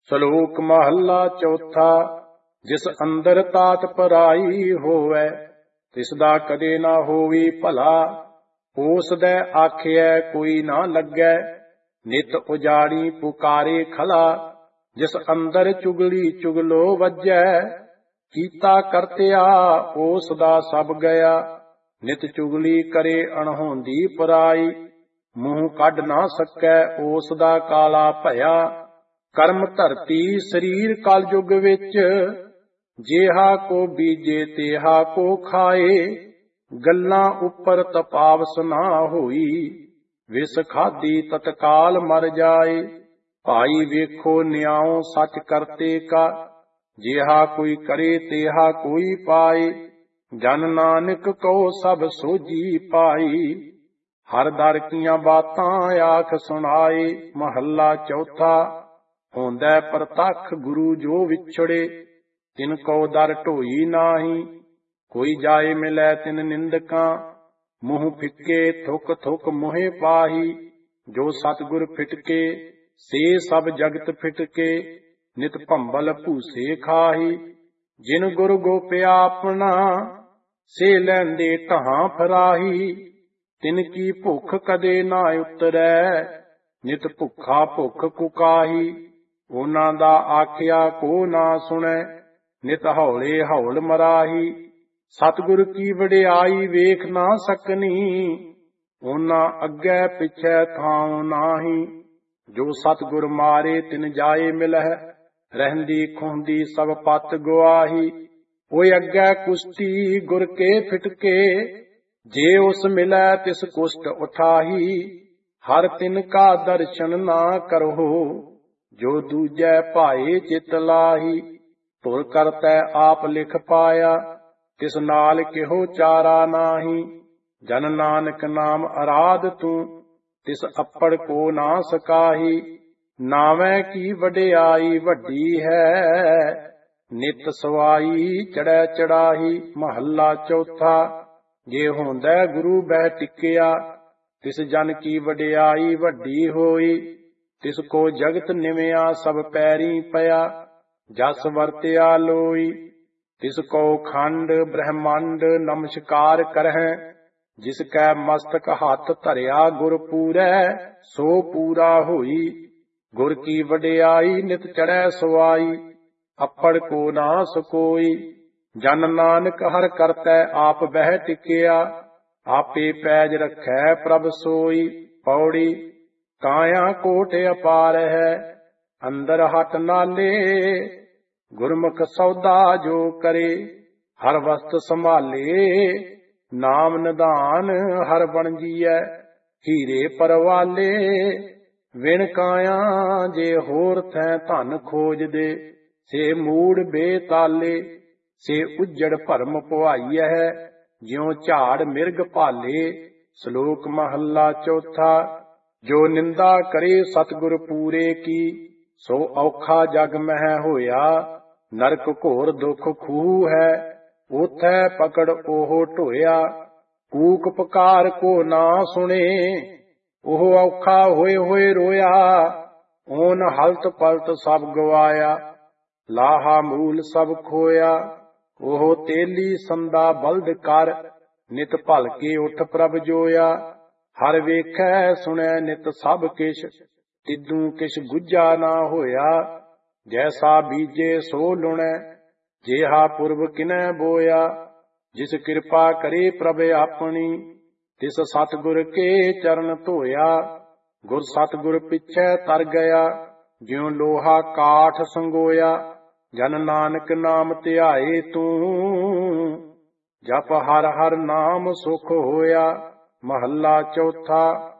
ਸਲੋਕ ਮਹੱਲਾ ਚੌਥਾ। ਜਿਸ ਅੰਦਰ ਤਾਤ ਪਰਾਈ ਹੋਵੈ, ਤਿਸ ਦਾ ਕਦੇ ਨਾ ਹੋਵੀ ਭਲਾ। ਉਸ ਦੇ ਆਖਿਐ ਕੋਈ ਨਾ ਲੱਗੈ, ਨਿਤ ਉਜਾੜੀ ਪੁਕਾਰੇ ਖਲਾ। ਜਿਸ ਅੰਦਰ ਚੁਗਲੀ ਚੁਗਲੋ ਵੱਜੈ, ਕੀਤਾ ਕਰਤਿਆ ਉਸ ਦਾ ਸਭ ਗਿਆ। ਨਿਤ ਚੁਗਲੀ ਕਰੇ ਅਣਹੋਂਦੀ ਪਰਾਈ, ਮੂੰਹ ਕੱਢ ਨਾ ਸਕੈ ਉਸ ਦਾ ਕਾਲਾ ਭਇਆ। ਕਰਮ ਧਰਤੀ ਸਰੀਰ ਕਲਯੁਗ ਵਿੱਚ, ਜੇਹਾ ਕੋ ਬੀਜੇ ਤੇਹਾ ਕੋ ਖਾਏ। ਗੱਲਾਂ ਉੱਪਰ ਤਪਾਵਸ ਨਾ ਹੋਈ, ਵਿਸ ਖਾਦੀ ਤਤਕਾਲ ਮਰ ਜਾਏ। ਭਾਈ ਵੇਖੋ ਨਿਆਉ ਸੱਚ ਕਰਤੇ ਕਾ, ਜੇਹਾ ਕੋਈ ਕਰੇ ਤੇਹਾ ਕੋਈ ਪਾਏ। ਜਨ ਨਾਨਕ ਕਉ ਸਭ ਸੋਝੀ ਪਾਈ, ਹਰ ਦਰ ਕੀਆਂ ਬਾਤਾਂ ਆਖ ਸੁਣਾਏ। ਮਹੱਲਾ ਚੌਥਾ। ਹੋਂਦਾ ਪ੍ਰਤੱਖ ਗੁਰੂ ਜੋ ਵਿਛੜੇ, ਤਿਨ ਕੋ ਦਰ ਢੋਈ ਨਾਹੀ। ਕੋਈ ਜਾਏ ਮਿਲੈ ਤਿਨ ਨਿੰਦਕਾਂ, ਮੂੰਹ ਫਿੱਕੇ ਥੁਕ ਥੁਕ ਮੋਹਿ ਪਾਹੀ। ਜੋ ਸਤਿਗੁਰ ਫਿਟਕੇ ਸੇ ਸਭ ਜਗਤ ਫਿਟਕੇ, ਨਿਤ ਭੰਬਲ ਭੂਸੇ ਖਾਹੀ। ਜਿਨ ਗੁਰ ਗੋਪਿਆ ਆਪਣਾ, ਸੇ ਲੈਂਦੇ ਢਾਹਾਂ ਫਰਾਹੀ। ਤਿਨ ਕੀ ਭੁੱਖ ਕਦੇ ਨਾ ਉਤਰੈ, ਨਿਤ ਭੁੱਖਾ ਭੁੱਖ ਕੁਕਾਹੀ। ਉਹਨਾਂ ਦਾ ਆਖਿਆ ਕੋ ਨਾ ਸੁਣੈ, ਨਿਤ ਹੌਲੇ ਹੌਲ ਮਰਾਹੀ। ਸਤਿਗੁਰ ਕੀ ਵਡਿਆਈ ਵੇਖ ਨਾ ਸਕਨੀ, ਉਹਨਾਂ ਅੱਗੇ ਪਿਛੈ ਥਾਂ ਨਾਹੀ। ਜੋ ਸਤਿਗੁਰ ਮਾਰੇ ਤਿਨ ਜਾਏ ਮਿਲਹਿ, ਰਹਿੰਦੀ ਖੁੰਦੀ ਸਭ ਪਤ ਗੁਆਹੀ। ਓਏ ਅੱਗੇ ਕੁਸ਼ਤੀ ਗੁਰ ਕੇ ਫਿਟਕੇ, ਜੇ ਉਸ ਮਿਲੈ ਤਿਸ ਕੁਸ਼ਟ ਉਠਾਹੀ। ਹਰ ਤਿਨ ਕਾ ਦਰਸ਼ਨ ਨਾ ਕਰਹੁ, ਜੋ ਦੂਜੈ ਭਾਏ ਚਿਤ ਲਾਹੀ। ਧੁਰ ਕਰਤੈ ਆਪ ਲਿਖ ਪਾਇਆ, ਤਿਸ ਨਾਲ ਕਿਹੋ ਚਾਰਾ ਨਾਹੀ। ਜਨ ਨਾਨਕ ਨਾਮ ਅਰਾਧ ਤੂੰ, ਤਿਸ ਅੱਪੜ ਕੋ ਨਾ ਸਕਾਹੀ। ਨਾਵੇਂ ਕੀ ਵਡਿਆਈ ਵੱਡੀ ਹੈ, ਨਿਤ ਸਵਾਈ ਚੜੈ ਚੜਾਹੀ। ਮਹੱਲਾ ਚੌਥਾ। ਜੇ ਹੋਂਦਾ ਗੁਰੂ ਬਹਿ ਟਿਕਿਆ, ਤਿਸ ਜਨ ਕੀ ਵਡਿਆਈ ਵੱਡੀ ਹੋਈ। ਤਿਸ ਕੋ ਜਗਤ ਨਿਵਿਆ ਸਭ ਪੈਰੀ ਪਿਆ, ਜਸ ਵਰਤਿਆ ਲੋਈ। ਤਿਸ ਕੋ ਖੰਡ ਬ੍ਰਹਮੰਡ ਨਮਸਕਾਰ ਕਰਹਿ, ਜਿਸ ਕੈ ਮਸਤਕ ਹੱਥ ਧਰਿਆ ਗੁਰ ਪੂਰੈ, ਸੋ ਪੂਰਾ ਹੋਈ। ਗੁਰ ਕੀ ਵਡਿਆਈ ਨਿਤ ਚੜੈ ਸਵਾਈ, ਅੱਪੜ ਕੋ ਨਾ ਸਕੋਈ। ਜਨ ਨਾਨਕ ਹਰ ਕਰਤੈ ਆਪ ਬਹਿ ਟਿਕਿਆ, ਆਪੇ ਪੈਜ ਰੱਖੈ ਪ੍ਰਭ ਸੋਈ। ਪੌੜੀ। ਕਾਇਆ ਕੋਟ ਅਪਾਰ ਹੈ, ਅੰਦਰ ਹੱਟ ਨਾਲੇ। ਗੁਰਮੁਖ ਸੌਦਾ ਜੋ ਕਰੇ, ਹਰ ਵਸਤ ਸੰਭਾਲੇ। ਨਾਮ ਨਿਧਾਨ ਹਰ ਬਣ ਜੀਐ, ਹੀਰੇ ਪਰਵਾਲੇ। ਵਿਣ ਕਾਇਆ ਜੇ ਹੋਰ ਥੈ ਧਨ ਖੋਜਦੇ, ਸੇ ਮੂੜ ਬੇਤਾਲੇ। ਸੇ ਉੱਜੜ ਭਰਮ ਪੁਆਈਐ, ਜਿਉ ਝਾੜ ਮਿਰਗ ਭਾਲੇ। ਸ਼ਲੋਕ ਮਹੱਲਾ ਚੌਥਾ। ਜੋ ਨਿੰਦਾ ਕਰੇ ਸਤਿਗੁਰ ਪੂਰੇ ਕੀ, ਸੋ ਔਖਾ ਜਗ ਮਹਿ ਹੋਇਆ। ਨਰਕ ਘੋਰ ਦੁਖ ਖੂਹ ਹੈ, ਉਥੈ ਪਕੜ ਉਹ ਢੋਇਆ। ਕੂਕ ਪੁਕਾਰ ਕੋ ਨਾ ਸੁਣੇ, ਉਹ ਔਖਾ ਹੋਏ ਹੋਏ ਰੋਇਆ। ਓਨ ਹਲਤ ਪਲਤ ਸਭ ਗਵਾਇਆ, ਲਾਹਾ ਮੂਲ ਸਭ ਖੋਇਆ। ਉਹ ਤੇਲੀ ਸੰਦਾ ਬਲਦ ਕਰ, ਨਿਤ ਭਲਕੇ ਉਠ ਪ੍ਰਭ ਜੋਇਆ। ਹਰ ਵੇਖੈ ਸੁਣੈ ਨਿਤ ਸਭ ਕਿਛ, ਤਿੱਦੂ ਕਿਛ ਗੁੱਝਾ ਨਾ ਹੋਇਆ। ਜੈਸਾ ਬੀਜੇ ਸੋ ਲੁਣੈ, ਜੇਹਾ ਪੁਰਬ ਕਿਨੈ ਬੋਇਆ। ਜਿਸ ਕਿਰਪਾ ਕਰੇ ਪ੍ਰਭ ਆਪਣੀ, ਤਿਸ ਸਤਿਗੁਰ ਕੇ ਚਰਨ ਧੋਇਆ। ਗੁਰ ਸਤਿਗੁਰ ਪਿਛੈ ਤਰ ਗਿਆ, ਜਿਉ ਲੋਹਾ ਕਾਠ ਸੰਗੋਇਆ। ਜਨ ਨਾਨਕ ਨਾਮ ਧਿਆਏ ਤੂੰ, ਜਪ ਹਰ ਹਰ ਨਾਮ ਸੁਖ ਹੋਇਆ। ਮਹੱਲਾ ਚੌਥਾ।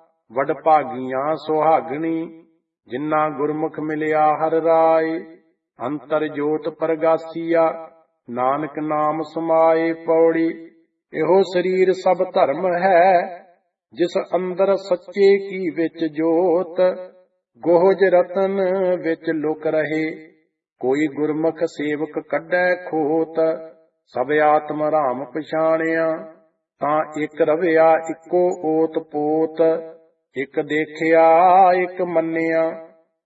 ਵਡਭਾਗੀਆਂ ਸੁਹਾਗਣੀ, ਜਿਨ੍ਹਾਂ ਗੁਰਮੁਖ ਮਿਲਿਆ ਹਰ ਰਾਏ। ਅੰਤਰ ਜੋਤ ਪਰਗਾਸੀਆ, ਨਾਨਕ ਨਾਮ ਸਮਾਏ। ਪੌੜੀ। ਇਹੋ ਸਰੀਰ ਸਭ ਧਰਮ ਹੈ, ਜਿਸ ਅੰਦਰ ਸੱਚੇ ਕੀ ਵਿੱਚ ਜੋਤ। ਗੋਹਜ ਰਤਨ ਵਿੱਚ ਲੁਕ ਰਹੇ, ਕੋਈ ਗੁਰਮੁਖ ਸੇਵਕ ਕੱਢੈ ਖੋਤ। ਸਭ ਆਤਮ ਰਾਮ ਪਛਾਣਿਆ, ਤਾਂ ਇੱਕ ਰਵਿਆ ਇੱਕੋ ਓਤ ਪੋਤ। ਇੱਕ ਦੇਖਿਆ ਇੱਕ ਮੰਨਿਆ,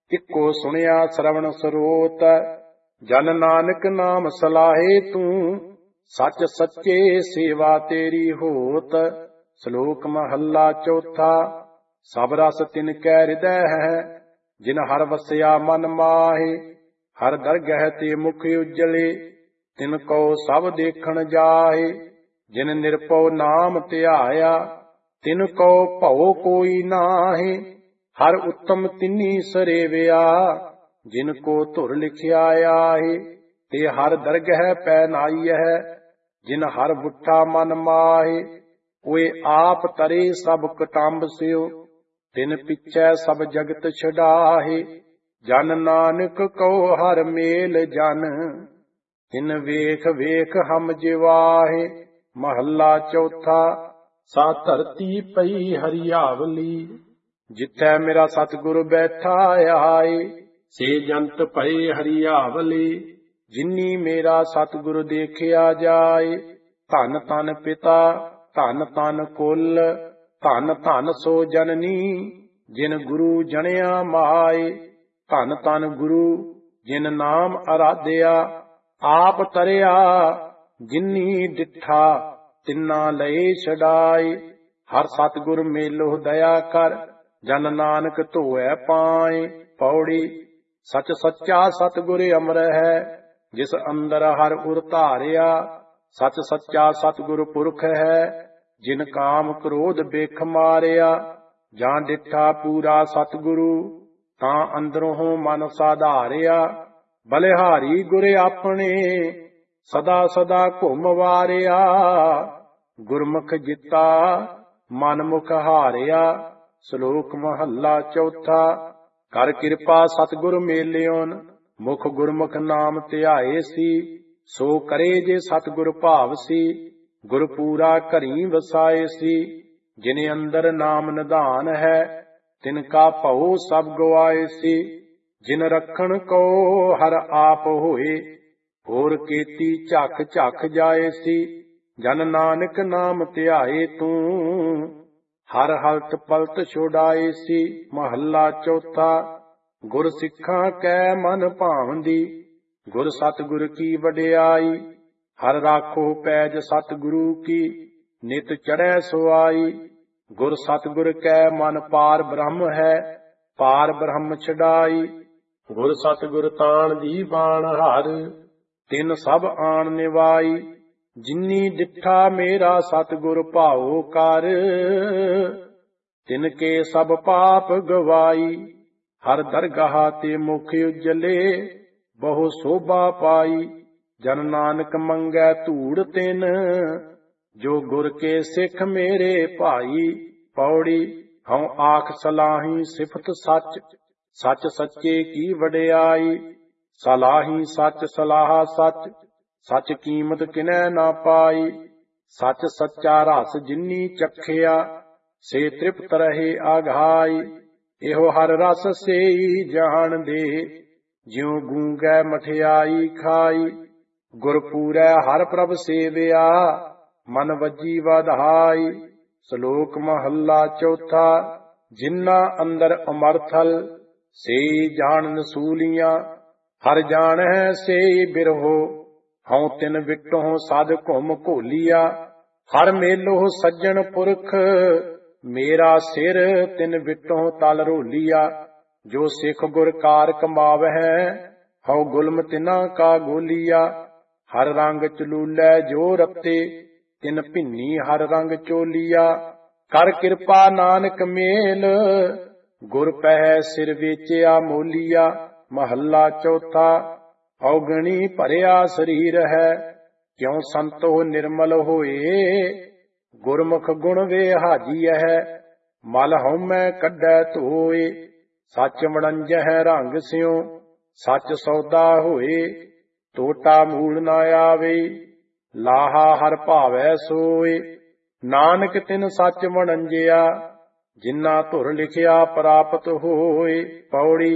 ਇੱਕੋ ਸੁਣਿਆ ਸਰਵਣ ਸਰੋਤ, ਜਨ ਨਾਨਕ ਨਾਮ ਸਲਾਹੇ ਤੂੰ, ਸੱਚ ਸੱਚੇ ਸੇਵਾ ਤੇਰੀ ਹੋਤ। ਸ਼ਲੋਕ ਮਹੱਲਾ ਚੌਥਾ। ਸਭ ਰਸ ਤਿਨ ਕੈ ਹਿਰਦੈ ਹੈ, ਜਿਨ ਹਰ ਵਸਿਆ ਮਨ ਮਾਹੇ। ਹਰ ਦਰਗਹਿ ਤੇ ਮੁਖ ਉਜਲੇ, ਤਿਨ ਕੋ ਸਭ ਦੇਖਣ ਜਾਹੇ। ਜਿਨ ਨਿਰਭਉ ਨਾਮ ਧਿਆਇਆ, ਤਿਨ ਕੋ ਭਉ ਕੋਈ ਨਾਹੀ। ਹਰ ਉੱਤਮ ਤਿਨੀ ਸਰੇਵਿਆ, ਜਿਨ ਕੋ ਧੁਰ ਲਿਖਿਆ ਆਹੇ। ਤੇ ਹਰ ਦਰਗਹਿ ਪੈ ਨਾਈਐ, ਜਿਨ ਹਰ ਬੁੱਠਾ ਮਨ ਮਾਹੇ। ਓਏ ਆਪ ਤਰੇ ਸਭ ਕਟੰਬ ਸਿਓ, ਤਿਨ ਪਿਛੈ ਸਭ ਜਗਤ ਛਡਾਹੇ। ਜਨ ਨਾਨਕ ਕਉ ਹਰ ਮੇਲ ਜਨ, ਤਿਨ ਵੇਖ ਵੇਖ ਹਮ ਜਿਵਾਹੇ। ਮਹੱਲਾ ਚੌਥਾ। ਸਾ ਧਰਤੀ ਪਈ ਹਰਿਆਵਲੀ, ਜਿਥੈ ਮੇਰਾ ਸਤਿਗੁਰ ਬੈਠਾ ਆਏ। ਸੇ ਜੰਤ ਪਏ ਹਰਿਆਵਲੀ, ਜਿਨੀ ਮੇਰਾ ਸਤਿਗੁਰ ਦੇਖਿਆ ਜਾਏ। ਧਨ ਧਨ ਪਿਤਾ ਧਨ ਧਨ ਕੁਲ, ਧਨ ਧਨ ਸੋ ਜਨਨੀ, ਜਿਨ ਗੁਰੂ ਜਣਿਆ ਮਾਏ। ਧਨ ਧਨ ਗੁਰੂ ਜਿਨ ਨਾਮ ਅਰਾਧਿਆ, ਆਪ ਤਰਿਆ ਜਿਨੀ ਡਿਠਾ, ਤਿੰਨਾ ਲਏ ਛਡਾਏ। ਹਰ ਸਤਿਗੁਰ ਮੇਲੋ ਦਇਆ ਕਰ, ਜਨ ਨਾਨਕ ਧੋਐ ਪਾਏ। ਪੌੜੀ। ਸਚ ਸੱਚਾ ਸਤਿਗੁਰ ਅਮਰ ਹੈ, ਜਿਸ ਅੰਦਰ ਹਰ ਉਰ ਧਾਰਿਆ। ਸਚ ਸੱਚਾ ਸਤਿਗੁਰ ਪੁਰਖ ਹੈ, ਜਿਨ ਕਾਮ ਕ੍ਰੋਧ ਬਿਖ ਮਾਰਿਆ। ਜਾਂ ਡਿਠਾ ਪੂਰਾ ਸਤਿਗੁਰੂ, ਤਾਂ ਅੰਦਰੋਂ ਮਨ ਸਾਧਾਰਿਆ। ਬਲਿਹਾਰੀ ਗੁਰ ਆਪਣੇ, ਸਦਾ ਸਦਾ ਘੁੰਮ ਵਾਰਿਆ। ਗੁਰਮੁਖ ਜਿੱਤਾ ਮਨ ਮੁਖ ਹਾਰਿਆ। ਸ਼ਲੋਕ ਮਹੱਲਾ ਚੌਥਾ। ਕਰ ਕਿਰਪਾ ਸਤਿਗੁਰ ਮੇਲਿਓਨ, ਮੁਖ ਗੁਰਮੁਖ ਨਾਮ ਧਿਆਏ ਸੀ। ਸੋ ਕਰੇ ਜੇ ਸਤਿਗੁਰ ਭਾਵ ਸੀ, ਗੁਰ ਪੂਰਾ ਘਰੀ ਵਸਾਏ ਸੀ। ਜਿਨ ਅੰਦਰ ਨਾਮ ਨਿਧਾਨ ਹੈ, ਤਿਨ ਕਾ ਭਉ ਸਭ ਗਵਾਏ ਸੀ। ਜਿਨ ਰਖਣ ਕੋ ਹਰ ਆਪ ਹੋਏ, ਹੋਰ ਕੀਤੀ ਝਖ ਝਖ ਜਾਏ ਸੀ। ਜਨ ਨਾਨਕ ਨਾਮ ਧਿਆਏ ਤੂੰ, ਹਰ ਹਲਤ ਪਲਤ ਛੁਡਾਏ ਸੀ। ਮਹੱਲਾ ਚੌਥਾ। ਗੁਰ ਸਿੱਖਾਂ ਕੈ ਮਨ ਭਾਵੰਦੀ, ਗੁਰ ਸਤਿਗੁਰ ਕੀ ਵਡਿਆਈ। ਹਰ ਰਾਖੋ ਪੈਜ ਸਤਿਗੁਰੂ ਕੀ, ਨਿਤ ਚੜ੍ਹੈ ਸੁਆਈ। ਗੁਰ ਸਤਿਗੁਰ ਕੈ ਮਨ ਪਾਰ ਬ੍ਰਹਮ ਹੈ, ਪਾਰ ਬ੍ਰਹਮ ਛਡਾਈ। ਗੁਰ ਸਤਿਗੁਰ ਤਾਣ ਦੀ ਬਾਣ ਹਰ, ਤਿਨ ਸਭ ਆਣ ਨਿਵਾਈ। ਜਿਨੀ ਡਿਠਾ ਮੇਰਾ ਸਤਿਗੁਰ ਭਾਉ ਕਰ, ਤਿਨ ਕੇ ਸਭ ਪਾਪ ਗਵਾਈ। ਹਰ ਦਰਗਾਹ ਤੇ ਮੁਖ ਉਜਲੇ, ਬਹੁ ਸੋਭਾ ਪਾਈ। ਜਨ ਨਾਨਕ ਮੰਗੈ ਧੂੜ ਤਿਨ, ਜੋ ਗੁਰ ਕੇ ਸਿੱਖ ਮੇਰੇ ਭਾਈ। ਪੌੜੀ। ਹਉ ਆਖ ਸਲਾਹੀ ਸਿਫਤ ਸੱਚ, ਸੱਚ ਸੱਚੇ ਕੀ ਵਡਿਆਈ। ਸਲਾਹੀ ਸੱਚ ਸਲਾਹ ਸੱਚ, ਸੱਚ ਕੀਮਤ ਕਿਨੈ ਨਾ ਪਾਈ। ਸੱਚ ਸੱਚਾ ਰਸ ਜਿਨੀ ਚਖਿਆ, ਸੇ ਤ੍ਰਿਪਤ ਰਹੇ ਆਘਾਈ। ਇਹੋ ਹਰ ਰਸ ਸੇਈ ਜਾਣਦੇ, ਜਿਉ ਗੂੰਗੈ ਮਠਿਆਈ ਖਾਈ। ਗੁਰ ਪੂਰੈ ਹਰ ਪ੍ਰਭ ਸੇਵਿਆ, ਮਨ ਵੱਜੀ ਵਧਾਈ। ਸ਼ਲੋਕ ਮਹੱਲਾ ਚੌਥਾ। ਜਿਨ੍ਹਾਂ ਅੰਦਰ ਅਮਰਥਲ, ਸੇਈ ਜਾਣਨ ਸੂਲੀਆਂ। ਹਰ ਜਾਣੈ ਸੇਈ ਬਿਰਹੋ, ਹਉ ਤਿਨ ਵਿਟੋਂ ਸਦ ਘੁੰਮ ਘੋਲੀਆ। ਹਰ ਮੇਲੋ ਸੱਜਣ ਪੁਰਖ, ਮੇਰਾ ਸਿਰ ਤਿਨ ਵਿਟੋਂ ਤਲ ਰੋਲੀਆ। ਜੋ ਸਿੱਖ ਗੁਰ ਕਾਰ ਕਮਾਵਹਿ, ਹਉ ਗੁਲਮ ਤਿਨਾ ਕਾ ਗੋਲੀਆ। ਹਰ ਰੰਗ ਚਲੂਲੈ ਜੋ ਰਤੇ, ਤਿਨ ਭਿੰਨੀ ਹਰ ਰੰਗ ਚੋਲੀਆ। ਕਰ ਕਿਰਪਾ ਨਾਨਕ ਮੇਲ, ਗੁਰ ਪਹਿ ਸਿਰ ਵੇਚਿਆ ਮੋਲੀਆ। ਮਹੱਲਾ ਚੌਥਾ। ਔਗਣੀ ਭਰਿਆ ਸਰੀਰ ਹੈ, ਕਿਉ ਸੰਤੋ ਨਿਰਮਲ ਹੋਏ। ਗੁਰਮੁਖ ਗੁਣ ਵੇ ਹਾਜੀਐ, ਮਲ ਹਉਮੈ ਕੱਢੈ ਧੋਏ। ਸੱਚ ਵਣੰਜਹਿ ਰੰਗ ਸਿਉ, ਸੱਚ ਸੌਦਾ ਹੋਏ। ਟੋਟਾ ਮੂਲ ਨਾ ਆਵੇ, ਲਾਹਾ ਹਰ ਭਾਵੈ ਸੋਏ। ਨਾਨਕ ਤਿਨ ਸੱਚ ਵਣੰਜਿਆ, ਜਿਨਾ ਧੁਰ ਲਿਖਿਆ ਪ੍ਰਾਪਤ ਹੋਏ। ਪੌੜੀ।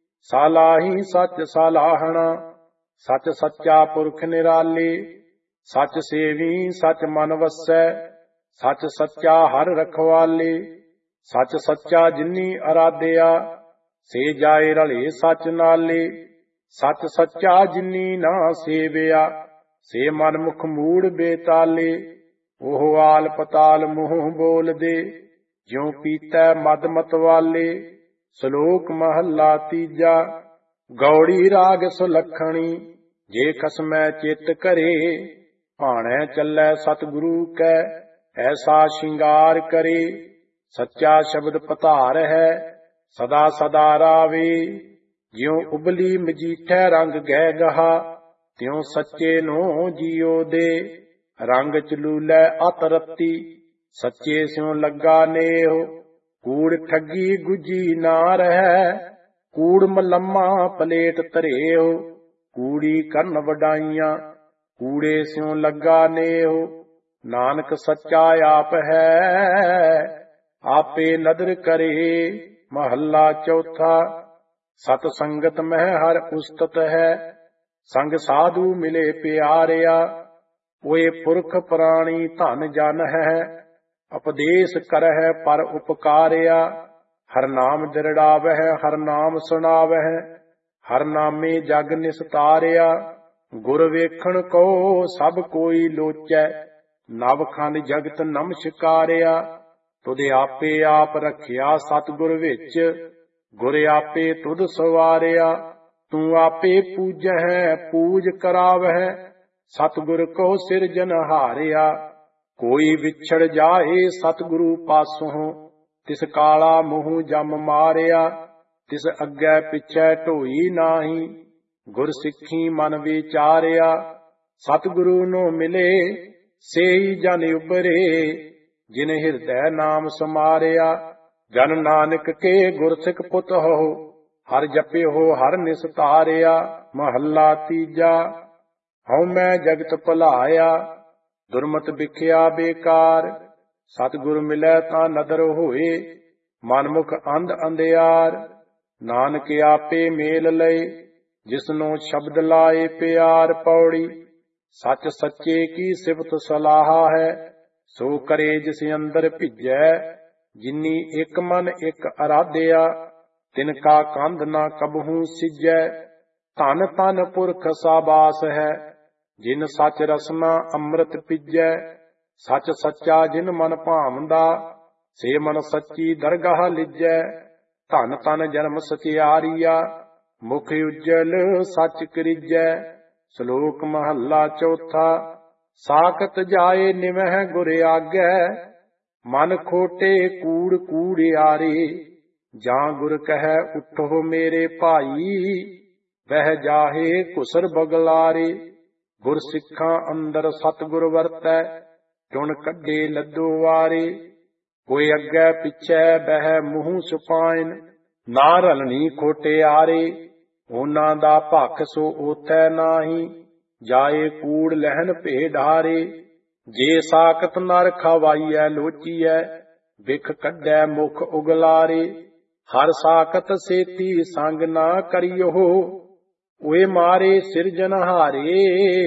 ਸਾਲਾਹੀ ਸੱਚ ਸਾਲਾਹਣਾ, ਸੱਚ ਸੱਚਾ ਪੁਰਖ ਨਿਰਾਲੇ। ਸੱਚ ਸੇਵੀ ਸੱਚ ਮਨ ਵਸੈ, ਸੱਚ ਸੱਚਾ ਹਰ ਰਖਵਾਲੇ। ਸੱਚ ਸੱਚਾ ਜਿਨੀ ਅਰਾਧਿਆ, ਸੇ ਜਾਏ ਰਲੇ ਸਚ ਨਾਲੇ। ਸਚ ਸੱਚਾ ਜਿਨੀ ਨਾ ਸੇਵਿਆ, ਸੇ ਮਨ ਮੁਖ ਮੂੜ ਬੇਤਾਲੇ। ਉਹ ਆਲ ਪਤਾਲ ਮੂੰਹ ਬੋਲਦੇ, ਜਿਉ ਪੀਤੈ ਮਦ ਮਤਵਾਲੇ। ਸ਼ਲੋਕ ਮਹੱਲਾ ਤੀਜਾ। ਗੌੜੀ ਰਾਗ ਸੁਲੱਖਣੀ, ਜੇ ਖਸਮੈ ਚਿੱਤ ਕਰੇ। ਭਾਣੈ ਚੱਲੈ ਸਤਿਗੁਰੂ ਕੈ, ਐਸਾ ਸ਼ਿੰਗਾਰ ਕਰੇ। ਸੱਚਾ ਸ਼ਬਦ ਪਧਾਰ ਹੈ, ਸਦਾ ਸਦਾ ਰਾਵੇ। ਜਿਉ ਉਬਲੀ ਮਜੀਠੈ ਰੰਗ ਗਹਿ ਗਹਾ, ਤਿਉ ਸੱਚੇ ਨੂੰ ਜੀਉ ਦੇ। ਰੰਗ ਚਲੂਲੈ ਅਤ ਰੱਤੀ, ਸੱਚੇ ਸਿਉ ਲੱਗਾ ਨੇਹ। ਕੂੜ ਠੱਗੀ ਗੁਜੀ ਨਾ ਰਹੈ, ਕੂੜ ਮਲੰਮਾ ਪਲੇਟ ਧਰੇਉ। ਕੂੜੀ ਕਰਨ ਵਡਾਈਆਂ, ਕੂੜੇ ਸਿਉ ਲੱਗਾ ਨੇਹ। ਨਾਨਕ ਸੱਚਾ ਆਪ ਹੈ, ਆਪੇ ਨਦਰ ਕਰੇ। ਮਹੱਲਾ ਚੌਥਾ। ਸਤ ਸੰਗਤ ਮਹਿ ਹਰ ਉਸਤਤ ਹੈ, ਸੰਗ ਸਾਧੂ ਮਿਲੇ ਪਿਆਰਿਆ। ਓਏ ਪੁਰਖ ਪ੍ਰਾਣੀ ਧਨ ਜਨ ਹੈ, ਉਪਦੇਸ਼ ਕਰਹਿ ਪਰ ਉਪਕਾਰਿਆ। ਹਰ ਨਾਮ ਦਿਰੜਾਵਹਿ, ਹਰ ਨਾਮ ਸੁਣਾਵਹਿ, ਹਰ ਨਾਮੇ ਜਗ ਨਿਸਤਾਰਿਆ। ਗੁਰ ਵੇਖਣ ਕੋ ਸਭ ਕੋਈ ਲੋਚੈ, ਨਵ ਖੰਡ ਜਗਤ ਨਮਸਕਾਰਿਆ। ਤੁਧ ਆਪੇ ਆਪ ਰਖਿਆ ਸਤਿਗੁਰ ਵਿੱਚ, ਗੁਰ ਆਪੇ ਤੁਧ ਸਵਾਰਿਆ। ਤੂੰ ਆਪੇ ਪੂਜਹਿ ਪੂਜ ਕਰਾਵਹਿ, ਸਤਿਗੁਰ ਕੋ ਸਿਰਜਨਹਾਰਿਆ। ਕੋਈ ਵਿਛੜ ਜਾਏ ਸਤਿਗੁਰੂ ਪਾਸੋਂ, ਤਿਸ ਕਾਲਾ ਮੂੰਹ ਜਮ ਮਾਰਿਆ। ਤਿਸ ਅੱਗੇ ਪਿਛੈ ਢੋਈ ਨਾਹੀ, ਗੁਰ ਸਿੱਖੀ ਮਨ ਵਿਚਾਰਿਆ। ਸਤਿਗੁਰੂ ਨੂੰ ਮਿਲੇ ਸੇਈ ਜਨ ਉਬਰੇ, ਜਿਨ ਹਿਰਦੈ ਨਾਮ ਸਮਾਰਿਆ। ਜਨ ਨਾਨਕ ਕੇ ਗੁਰਸਿੱਖ ਪੁੱਤ ਹੋ, ਹਰ ਜਪਿਓ ਹਰ ਨਿਸਤਾਰਿਆ। ਮਹੱਲਾ ਤੀਜਾ। ਹਉ ਮੈਂ ਜਗਤ ਭੁਲਾਇਆ, ਦੁਰਮਤ ਵਿਖਿਆ ਬੇਕਾਰ। ਸਤਿਗੁਰ ਮਿਲੈ ਤਾਂ ਨਦਰ ਹੋਏ, ਮਨਮੁਖ ਅੰਧ ਅੰਧਿਆਰ। ਨਾਨਕ ਆਪੇ ਮੇਲ ਲਏ, ਜਿਸਨੂੰ ਸ਼ਬਦ ਲਾਏ ਪਿਆਰ। ਪੌੜੀ। ਸੱਚ ਸੱਚੇ ਕੀ ਸਿਫਤ ਸਲਾਹ ਹੈ, ਸੋ ਕਰੇ ਜਿਸ ਅੰਦਰ ਭਿਜੈ। ਜਿਨੀ ਇੱਕ ਮਨ ਇੱਕ ਅਰਾਧਿਆ, ਤਿਨ ਕਾ ਕੰਧ ਨਾ ਕਬਹੂ ਸਿਜੈ। ਧਨ ਧਨ ਪੁਰਖ ਸਾਬਾਸ ਹੈ, ਜਿਨ ਸੱਚ ਰਸਨਾ ਅੰਮ੍ਰਿਤ ਪੀਜੈ। ਸੱਚ ਸੱਚਾ ਜਿਨ ਮਨ ਭਾਵਦਾ, ਸੇ ਮਨ ਸੱਚੀ ਦਰਗਾਹ ਲਿਜੈ। ਧਨ ਧਨ ਜਨਮ ਸਚਿਆਰੀਆ, ਮੁਖ ਉਜਲ ਸੱਚ ਕਰੀਜੈ। ਸ਼ਲੋਕ ਮਹੱਲਾ ਚੌਥਾ। ਸਾਖਤ ਜਾਏ ਨਿਵਹਿ ਗੁਰ ਆਗੈ, ਮਨ ਖੋਟੇ ਕੂੜ ਕੂੜਿਆਰੇ। ਜਾਂ ਗੁਰ ਕਹੈ ਉਠੋ ਮੇਰੇ ਭਾਈ, ਵਹਿ ਜਾਹੇ ਘੁਸਰ ਬਗਲਾਰੇ। ਗੁਰ ਸਿੱਖਾਂ ਅੰਦਰ ਸਤਿਗੁਰ ਵਰਤੈ, ਚੁਣ ਕੱਢੇ ਲੱਦੋ ਵਾਰੇ। ਕੋਈ ਅੱਗੇ ਪਿਛੈ ਬਹਿ ਮੂੰਹ ਸੁਪਾਇਨ, ਨਾ ਰਲਣੀ ਖੋਟਿਆਰੇ। ਉਹਨਾਂ ਦਾ ਭਖ ਸੋ ਓਥੈ ਨਾਹੀ, ਜਾਏ ਕੂੜ ਲਹਿਨ ਭੇਡਾਰੇ। ਜੇ ਸਾਖਤ ਨਰ ਖਵਾਈਐ ਲੋਚੀਐ, ਬਿਖ ਕੱਢੈ ਮੁਖ ਉਗਲਾਰੇ। ਹਰ ਸਾਖਤ ਸੇਤੀ ਸੰਗ ਨਾ ਕਰਿਓ, ਓਏ ਮਾਰੇ ਸਿਰਜਨਹਾਰੇ।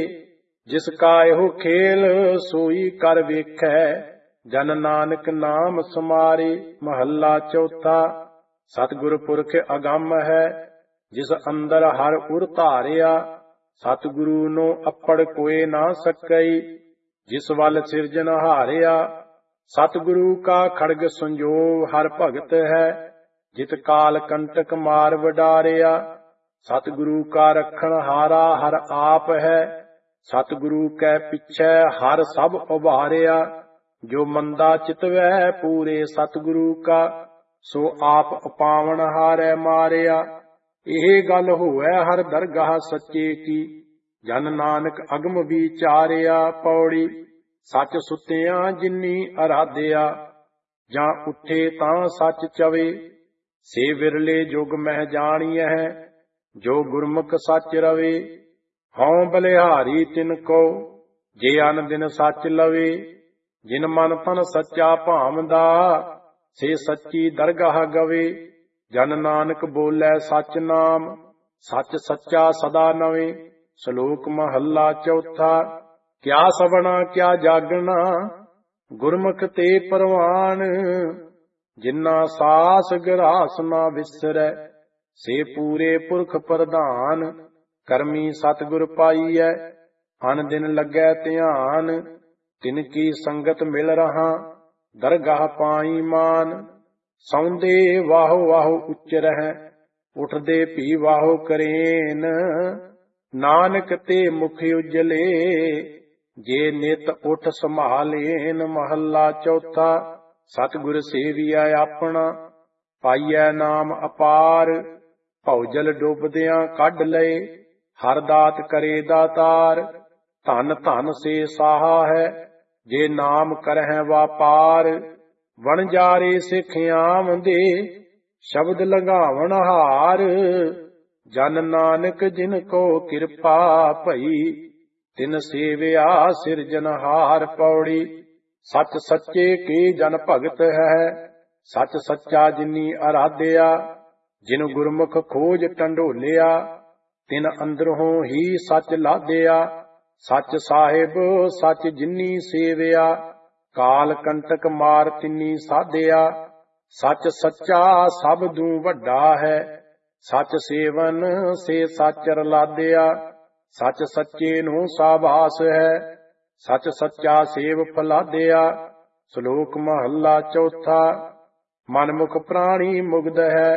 ਜਿਸ ਕਾ ਇਹੋ ਖੇਲ ਸੋਈ ਕਰ ਵੇਖੈ, ਜਨ ਨਾਨਕ ਨਾਮ ਸਮਾਰੇ। ਮਹੱਲਾ ਚੌਥਾ। ਸਤਿਗੁਰ ਪੁਰਖ ਅਗੰਮ ਹੈ, ਜਿਸ ਅੰਦਰ ਹਰ ਉਰ ਧਾਰਿਆ। ਸਤਿਗੁਰੂ ਨੂੰ ਅੱਪੜ ਕੋਏ ਨਾ ਸਕਈ, ਜਿਸ ਵੱਲ ਸਿਰਜਨਹਾਰਿਆ। ਸਤਿਗੁਰੂ ਕਾ ਖੜਗ ਸੰਜੋਗ ਹਰ ਭਗਤ ਹੈ, ਜਿਤ ਕਾਲ ਕੰਟਕ ਮਾਰ ਵਡਾਰਿਆ। ਸਤਿਗੁਰੂ ਕਾ ਰਖਣ ਹਾਰਾ ਹਰ ਆਪ ਹੈ, ਸਤਿਗੁਰੂ ਕੈ ਪਿਛੈ ਹਰ ਸਭ ਉਭਾਰਿਆ। ਜੋ ਮੰਦਾ ਚਿਤਵੈ ਪੂਰੇ ਸਤਿਗੁਰੂ ਕਾ, ਸੋ ਆਪ ਉਪਾਵਨ ਹਾਰੈ ਮਾਰਿਆ। ਇਹ ਗੱਲ ਹੋਵੈ ਹਰ ਦਰਗਾਹ ਸੱਚੇ ਕੀ, ਜਨ ਨਾਨਕ ਅਗਮ ਵਿਚਾਰਿਆ। ਪੌੜੀ। ਸੱਚ ਸੁਤਿਆਂ ਜਿਨੀ ਅਰਾਧਿਆ, ਜਾਂ ਉੱਠੇ ਤਾਂ ਸੱਚ ਚਵੇ। ਸੇ ਵਿਰਲੇ ਜੁਗ ਮਹਿ ਜਾਣੀਐ, ਜੋ ਗੁਰਮੁਖ ਸੱਚ ਰਵੇ। ਹਉ ਬਲਿਹਾਰੀ ਤਿਨ ਕੋ, ਜੇ ਅਨ ਦਿਨ ਸੱਚ ਲਵੇ। ਜਿਨ ਮਨ ਤਨ ਸੱਚਾ ਭਾਵਦਾ, ਸੇ ਸੱਚੀ ਦਰਗਾਹ ਗਵੇ। ਜਨ ਨਾਨਕ ਬੋਲੇ ਸੱਚ ਨਾਮ, ਸੱਚ ਸੱਚਾ ਸਦਾ ਨਵੇਂ। ਸ਼ਲੋਕ ਮਹੱਲਾ ਚੌਥਾ। ਕਿਆ ਸਵਣਾ ਕਿਆ ਜਾਗਣਾ, ਗੁਰਮੁਖ ਤੇ ਪ੍ਰਵਾਨ। ਜਿਨਾ ਸਾਸ ਗਰਾਸ ਨਾ ਵਿਸਰੈ, ਸੇ ਪੂਰੇ ਪੁਰਖ ਪ੍ਰਧਾਨ। ਕਰਮੀ ਸਤਿਗੁਰ ਪਾਈਐ ਅਨ ਦਿਨ ਲੱਗੈ ਧਿਆਨ। ਤਿਨ ਕੀ ਸੰਗਤ ਮਿਲ ਰਹਾ ਦਰਗਾਹ ਪਾਈ ਮਾਨ। ਸੌਂਦੇ ਵਾਹੋ ਵਾਹੋ ਉੱਚ ਰਹਿ ਉਠਦੇ ਭੀ ਵਾਹੋ ਕਰੇਨ। ਨਾਨਕ ਤੇ ਮੁਖ ਉਜਲੇ ਜੇ ਨਿਤ ਉਠ ਸੰਭਾਲੇਨ। ਮਹੱਲਾ ਚੌਥਾ। ਸਤਿਗੁਰ ਸੇਵੀਐ ਆਪਣਾ ਪਾਈਐ ਨਾਮ ਅਪਾਰ। ਭਉਜਲ ਡੁੱਬਦਿਆਂ ਕੱਢ ਲਏ ਹਰ ਦਾਤ ਕਰੇ ਦਾਤਾਰ। ਧਨ ਧਨ ਸੇ ਸਾਹਾ ਹੈ ਜੇ ਨਾਮ ਕਰਹਿ ਵਾਪਾਰ। ਵਣਜਾਰੇ ਸਿੱਖ ਆਮਦੇ ਸ਼ਬਦ ਲਗਾਵਣ ਹਾਰ। ਜਨ ਨਾਨਕ ਜਿਨ ਕੋ ਕਿਰਪਾ ਭਈ ਤਿਨ ਸੇਵਿਆ ਸਿਰਜਨਹਾਰ। ਪੌੜੀ। ਸੱਚ ਸੱਚੇ ਕੀ ਜਨ ਭਗਤ ਹੈ ਸੱਚ ਸੱਚਾ ਜਿਨੀ ਅਰਾਧਿਆ। ਜਿਨ ਗੁਰਮੁਖ ਖੋਜ ਟੰਡੋਲਿਆ ਤਿਨ ਅੰਦਰੋਂ ਹੀ ਸੱਚ ਲਾਧਿਆ। ਸੱਚ ਸਾਹਿਬ ਸੱਚ ਜਿਨੀ ਸੇਵਿਆ ਕਾਲ ਕੰਟਕ ਮਾਰ ਤਿਨੀ ਸਾਧਿਆ। ਸੱਚ ਸੱਚਾ ਸਬਦੂ ਵੱਡਾ ਹੈ ਸੱਚ ਸੇਵਨ ਸੇ ਸੱਚ ਰਲਾਧਿਆ। ਸੱਚ ਸੱਚੇ ਨੂੰ ਸਾਬਾਸ ਹੈ ਸੱਚ ਸੱਚਾ ਸੇਵ ਫਲਾਧਿਆ। ਸ਼ਲੋਕ ਮਹੱਲਾ ਚੌਥਾ। ਮਨਮੁਖ ਪ੍ਰਾਣੀ ਮੁਗਧ ਹੈ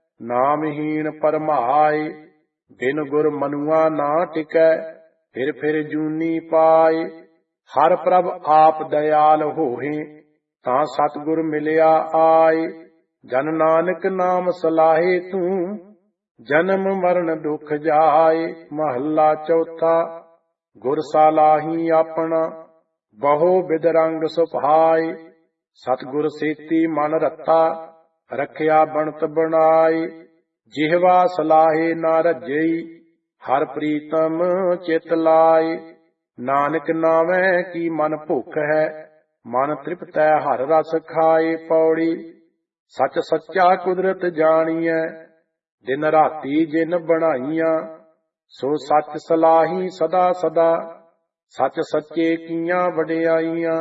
ਨਾਮਹੀਣ ਪਰਮਾਏ। ਬਿਨ ਗੁਰ ਮਨੁਆ ਨਾ ਟਿਕੈ ਫਿਰ ਫਿਰ ਜੂਨੀ ਪਾਏ। ਹਰ ਪ੍ਰਭ ਆਪ ਦਇਆਲ ਹੋਏ ਤਾਂ ਸਤਿਗੁਰ ਮਿਲਿਆ ਆਏ। ਜਨ ਨਾਨਕ ਨਾਮ ਸਲਾਹੇ ਤੂੰ ਜਨਮ ਮਰਨ ਦੁਖ ਜਾਏ। ਮਹੱਲਾ ਚੌਥਾ। ਗੁਰ ਸਾਲਾਹੀ ਆਪਣਾ ਬਹੁ ਬਿਦ ਰੰਗ ਸੁਭਾਏ। ਸਤਿਗੁਰ ਸੇਤੀ ਮਨ ਰਤਾ ਰੱਖਿਆ ਬਣਤ ਬਣਾਏ। ਜਿਹਵਾ ਸਲਾਹੇ ਨਾ ਰੱਜਈ ਹਰ ਪ੍ਰੀਤਮ ਚਿਤ ਲਾਏ। ਨਾਨਕ ਨਾਵੇਂ ਕੀ ਮਨ ਭੁੱਖ ਹੈ ਮਨ ਤ੍ਰਿਪਤੈ ਹਰ ਰਸ ਖਾਏ। ਪੌੜੀ। ਸੱਚ ਸੱਚਾ ਕੁਦਰਤ ਜਾਣੀਐ ਦਿਨ ਰਾਤੀ ਜਿਨ ਬਣਾਈਆਂ। ਸੋ ਸੱਚ ਸਲਾਹੀ ਸਦਾ ਸਦਾ ਸੱਚ ਸੱਚੇ ਕੀਆਂ ਵਡਿਆਈਆਂ।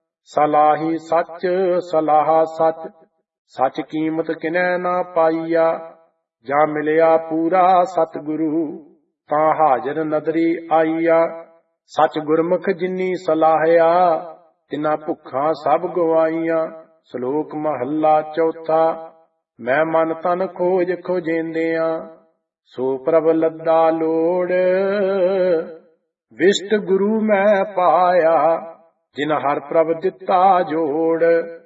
ਸਲਾਹੀ ਸੱਚ ਸਲਾਹਾ ਸੱਚ ਸੱਚ ਕੀਮਤ ਕਿਨੈ ਨਾ ਪਾਈਆ। ਜਾਂ ਮਿਲਿਆ ਪੂਰਾ ਸਤਿਗੁਰੂ ਤਾਂ ਹਾਜ਼ਰ ਨਦਰੀ ਆਈਆ। ਸੱਚ ਗੁਰਮੁਖ ਜਿਨੀ ਸਲਾਹਿਆ ਤਿਨਾ ਭੁੱਖਾਂ ਸਭ ਗਵਾਈਆਂ। ਸ਼ਲੋਕ ਮਹੱਲਾ ਚੌਥਾ। ਮੈਂ ਮਨ ਤਨ ਖੋਜ ਖੋਜੇਂਦਿਆਂ ਸੋ ਪ੍ਰਭ ਲੱਦਾ ਲੋੜ। ਵਿਸ਼ਟ ਗੁਰੂ ਮੈਂ ਪਾਇਆ ਜਿਨ ਹਰ ਪ੍ਰਭ ਦਿੱਤਾ ਜੋੜ।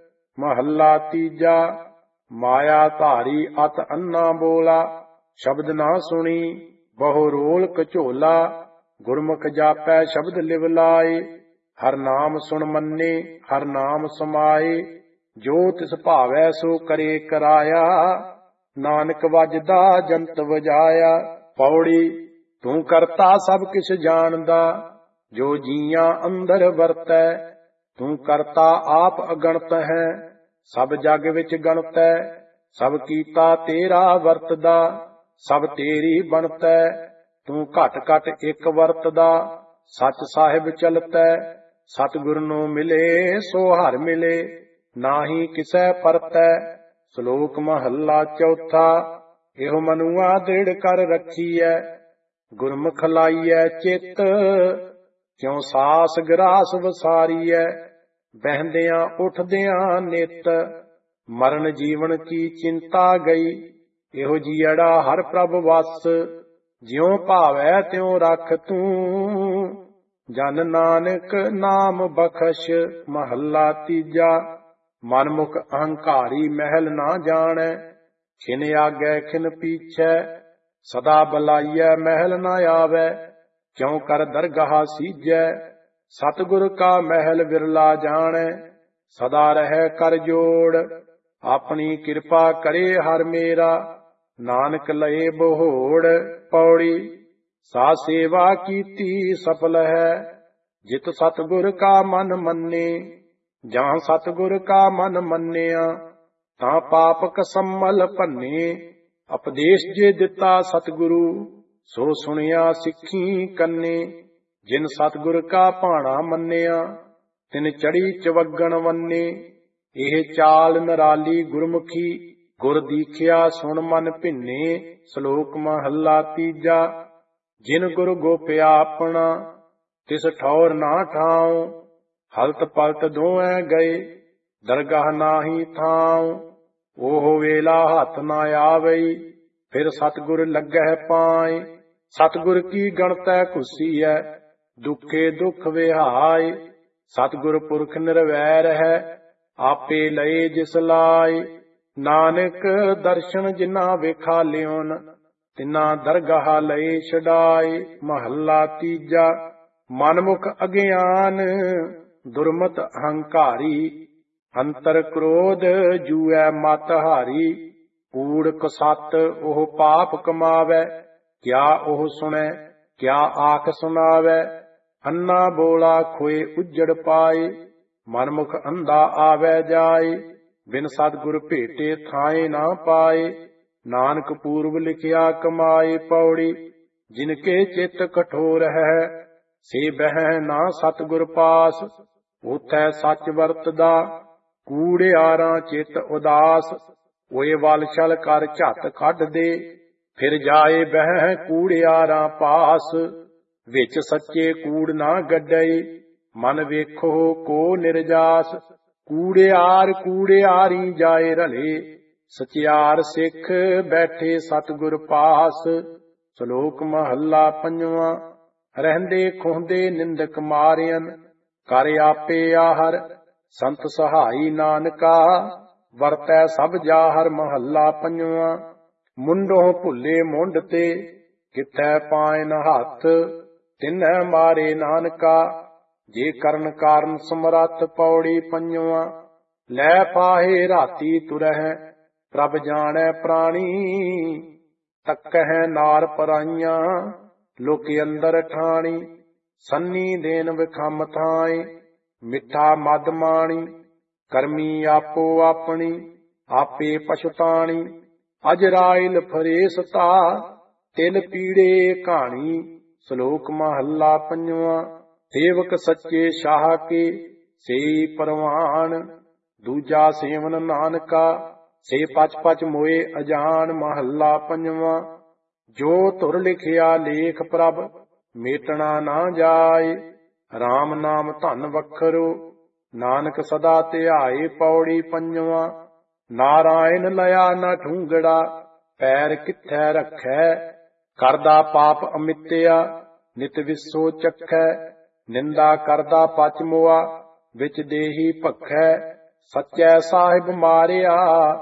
ਮਹੱਲਾ ਤੀਜਾ। ਮਾਇਆ ਧਾਰੀ ਅਤ ਅੰਨਾ ਬੋਲਾ ਸ਼ਬਦ ਨਾ ਸੁਣੀ ਬਹੁ ਰੋਲ ਕਝੋਲਾ। ਗੁਰਮੁਖ ਜਾਪੈ ਸ਼ਬਦ ਲਿਵ ਲਾਏ ਹਰ ਨਾਮ ਸੁਣ ਮੰਨੇ ਹਰ ਨਾਮ ਸਮਾਏ। ਜੋ ਤਿਸ ਭਾਵੈ ਸੋ ਕਰੇ ਕਰਾਇਆ ਨਾਨਕ ਵੱਜਦਾ ਜੰਤ ਵਜਾਇਆ। ਪੌੜੀ। ਤੂੰ ਕਰਤਾ ਸਭ ਕਿਛ ਜਾਣਦਾ ਜੋ ਜੀਆਂ ਅੰਦਰ ਵਰਤੈ। ਤੂੰ ਕਰਤਾ ਆਪ ਅਗਣਤ ਹੈ ਸਭ ਜਗ ਵਿੱਚ ਗਣਤੈ। ਸਭ ਕੀਤਾ ਤੇਰਾ ਵਰਤਦਾ ਸਭ ਤੇਰੀ ਬਣਤੈ। ਤੂੰ ਘਟ ਘਟ ਇੱਕ ਵਰਤਦਾ ਸੱਚ ਸਾਹਿਬ ਚਲਤੈ। ਸਤਿਗੁਰ ਨੂੰ ਮਿਲੇ ਸੋ ਹਰ ਮਿਲੇ ਨਾਹੀ ਕਿਸੈ ਪਰਤੈ। ਸ਼ਲੋਕ ਮਹੱਲਾ ਚੌਥਾ। ਇਹੋ ਮਨੁਆ ਦ੍ਰਿੜ ਕਰ ਰੱਖੀਐ ਗੁਰਮੁਖ ਲਾਈਐ ਚਿੱਤ। ਕਿਉ ਸਾਸ ਗਰਾਸ ਵਸਾਰੀਐ ਬਹਿੰਦਿਆਂ ਉੱਠਦਿਆਂ ਨਿਤ। ਮਰਨ ਜੀਵਨ ਕੀ ਚਿੰਤਾ ਗਈ ਇਹੋ ਜੀਅੜਾ ਹਰ ਪ੍ਰਭ ਵਸ। ਜਿਉ ਭਾਵੈ ਤਿਉ ਰਖ ਤੂੰ ਜਨ ਨਾਨਕ ਨਾਮ ਬਖਸ਼। ਮਹੱਲਾ ਤੀਜਾ। ਮਨਮੁਖ ਅਹੰਕਾਰੀ ਮਹਿਲ ਨਾ ਜਾਣੈ ਖਿਨ ਆਗੈ ਖਿਨ ਪੀਛੈ। ਸਦਾ ਬਲਾਈਐ ਮਹਿਲ ਨਾ ਆਵੈ ਕਿਉ ਕਰ ਦਰਗਾਹ ਸੀਜੈ। ਸਤਿਗੁਰ ਕਾ ਮਹਿਲ ਵਿਰਲਾ ਜਾਣੈ ਸਦਾ ਰਹਿ ਕਰ ਜੋੜ। ਆਪਣੀ ਕਿਰਪਾ ਕਰੇ ਹਰ ਮੇਰਾ ਨਾਨਕ ਲਏ ਬਹੋੜ। ਪੌੜੀ। ਸਾ ਸੇਵਾ ਕੀਤੀ ਸਫਲ ਹੈ ਜਿਤ ਸਤਿਗੁਰ ਕਾ ਮਨ ਮੰਨੇ। ਜਾਂ ਸਤਿਗੁਰ ਕਾ ਮਨ ਮੰਨਿਆ ਤਾਂ ਪਾਪਕ ਸੰਮਲ ਭੰਨੇ। ਉਪਦੇਸ਼ ਜੇ ਦਿੱਤਾ ਸਤਿਗੁਰੂ ਸੋ ਸੁਣਿਆ ਸਿੱਖੀ ਕੰਨੇ। ਜਿਨ ਸਤਿਗੁਰ ਕਾ ਭਾਣਾ ਮੰਨਿਆ ਤਿਨ ਚੜੀ ਚਵੱਗਣ ਵੰਨੇ। ਇਹ ਚਾਲ ਨਿਰਾਲੀ ਗੁਰਮੁਖੀ ਗੁਰ ਦੀਖਿਆ ਸੁਣ ਮਨ ਭਿੰਨੇ। ਸ਼ਲੋਕ ਮਹੱਲਾ ਤੀਜਾ। ਜਿਨ ਗੁਰ ਗੋਪਿਆ ਆਪਣਾ, ਤਿਸ ਠੌਰ ਨਾ ਠਾਉ। ਹਲਤ ਪਲਤ ਦੋਵੇਂ ਗਏ, ਦਰਗਾਹ ਨਾਹੀ ਥਾਉ। ਉਹ ਵੇਲਾ ਹੱਥ ਨਾ ਆਵਈ, ਫਿਰ ਸਤਿਗੁਰ ਲੱਗਹਿ ਪਾਏ। ਸਤਿਗੁਰ ਕੀ ਗਣਤੈ ਖੁਸੀਐ, ਦੁਖੇ ਦੁਖ ਵਿਹਾਏ। ਸਤਿਗੁਰ ਪੁਰਖ ਨਿਰਵੈਰ ਹੈ, ਆਪੇ ਲਏ ਜਿਸ ਲਾਏ। ਨਾਨਕ ਦਰਸ਼ਨ ਜਿਨਾ ਵੇਖਾਲਿਓਨ, ਤਿਨਾ ਦਰਗਾਹ ਲਏ ਛਡਾਏ। ਮਹੱਲਾ ਤੀਜਾ। ਮਨਮੁਖ ਅਗਿਆਨ, ਦੁਰਮਤ ਅਹੰਕਾਰੀ। ਅੰਤਰ ਕ੍ਰੋਧ, ਜੂਐ ਮਤ ਹਾਰੀ। ਕੂੜ ਕਸੱਤ, ਉਹ ਪਾਪ ਕਮਾਵੈ। ਕਿਆ ਉਹ ਸੁਣੈ, ਕਿਆ ਆਖ ਸੁਣਾਵੈ। ਅੰਨਾ ਬੋਲਾ ਖੋਏ ਉਜੜ ਪਾਏ, ਮਨਮੁਖ ਅੰਧਾ ਆਵੈ ਜਾਏ। ਬਿਨ ਸਤਿਗੁਰ ਭੇਟੇ ਥਾਏ ਨਾ ਪਾਏ, ਨਾਨਕ ਪੂਰਬ ਲਿਖਿਆ ਕਮਾਏ। ਪੌੜੀ। ਜਿਨ ਕੇ ਚਿੱਤ ਕਠੋਰ ਹੈ, ਸੇ ਬਹਿ ਨਾ ਸਤਿਗੁਰ ਪਾਸ। ਉਥੈ ਸੱਚ ਵਰਤਦਾ, ਕੂੜਿਆਰਾਂ ਚਿੱਤ ਉਦਾਸ। ਓਏ ਵਲ ਛਲ ਕਰ ਝੱਟ ਕੱਢ ਦੇ, ਫਿਰ ਜਾਏ ਬਹਿ ਕੂੜਿਆਰਾਂ ਪਾਸ। ਵਿੱਚ ਸੱਚੇ ਕੂੜ ਨਾ ਗੱਡਈ, ਮਨ ਵੇਖੋ ਕੋ ਨਿਰਜਾਸ। ਕੂੜਿਆਰ ਕੂੜਿਆਰੀ ਜਾਏ ਰਲੇ, ਸਚਿਆਰ ਸਿੱਖ ਬੈਠੇ ਸਤਿਗੁਰ ਪਾਸ। ਸ਼ਲੋਕ ਮਹੱਲਾ ਪੰਜਵਾਂ। ਰਹਿੰਦੇ ਖੁੰਦੇ ਨਿੰਦਕ ਮਾਰਿਅਨ, ਕਰ ਆਪੇ ਆਹਰ। ਸੰਤ ਸਹਾਈ ਨਾਨਕਾ, ਵਰਤੈ ਸਭ ਜਾਹਰ। ਮਹੱਲਾ ਪੰਜਵਾਂ। ਮੁੰਡੋਂ ਭੁੱਲੇ ਮੁੰਡ ਤੇ, ਕਿਥੈ ਪਾਇਨ ਹੱਥ। ਤਿਨੈ ਮਾਰੇ ਨਾਨਕਾ, ਜੇ ਕਰਨ ਕਾਰਨ ਸਮਰੱਥ। ਪੌੜੀ ਪੰਜਵਾਂ। ਲੈ ਪਾਹੇ ਰਾਤੀ ਤੁਰਹਿ, ਪ੍ਰਭ ਜਾਣੈ ਪ੍ਰਾਣੀ। ਤੱਕਹਿ ਨਾਰ ਪਰਾਈਆਂ, ਲੋਕ ਅੰਦਰ ਠਾਣੀ। ਸੰਨੀ ਦੇਨ ਵਿਖਮ ਥਾਏ, ਮਿੱਠਾ ਮਦ ਮਾਣੀ। ਕਰਮੀ ਆਪੋ ਆਪਣੀ, ਆਪੇ ਪਛਤਾਣੀ। ਅਜਰਾਇਲ ਫਰੇਸਤਾ, ਤਿਲ ਪੀੜੇ ਕਹਾਣੀ। ਸ਼ਲੋਕ ਮਹੱਲਾ ਪੰਜਵਾਂ। ਸੇਵਕ ਸੱਚੇ ਸ਼ਾਹ ਕੇ, ਸੇਈ ਪਰਵਾਨ। ਦੂਜਾ ਸੇਵਨ ਨਾਨਕਾ, ਸੇ ਪਚ ਪਚ ਮੋਏ ਅਜਾਨ। ਮਹੱਲਾ ਪੰਜਵਾਂ। ਜੋ ਧੁਰ ਲਿਖਿਆ ਲੇਖ ਪ੍ਰਭ, ਮੇਟਣਾ ਨਾ ਜਾਏ। RAM ਨਾਮ ਧਨ ਵਖਰੋ, ਨਾਨਕ ਸਦਾ ਧਿਆਏ। ਪੌੜੀ ਪੰਜਵਾਂ। ਨਾਰਾਇਣ ਲਿਆ ਨਾ ਠੂੰਗੜਾ, ਪੈਰ ਕਿੱਥੈ ਰੱਖੈ। ਕਰਦਾ ਪਾਪ ਅਮਿੱਤਿਆ, ਨਿਤ ਵਿਸੋ ਚੱਖੈ। ਨਿੰਦਾ ਕਰਦਾ ਪਚ ਮੁਆ, ਵਿੱਚ ਦੇਹੀ ਭਖੈ। ਸੱਚੈ ਸਾਹਿਬ ਮਾਰਿਆ,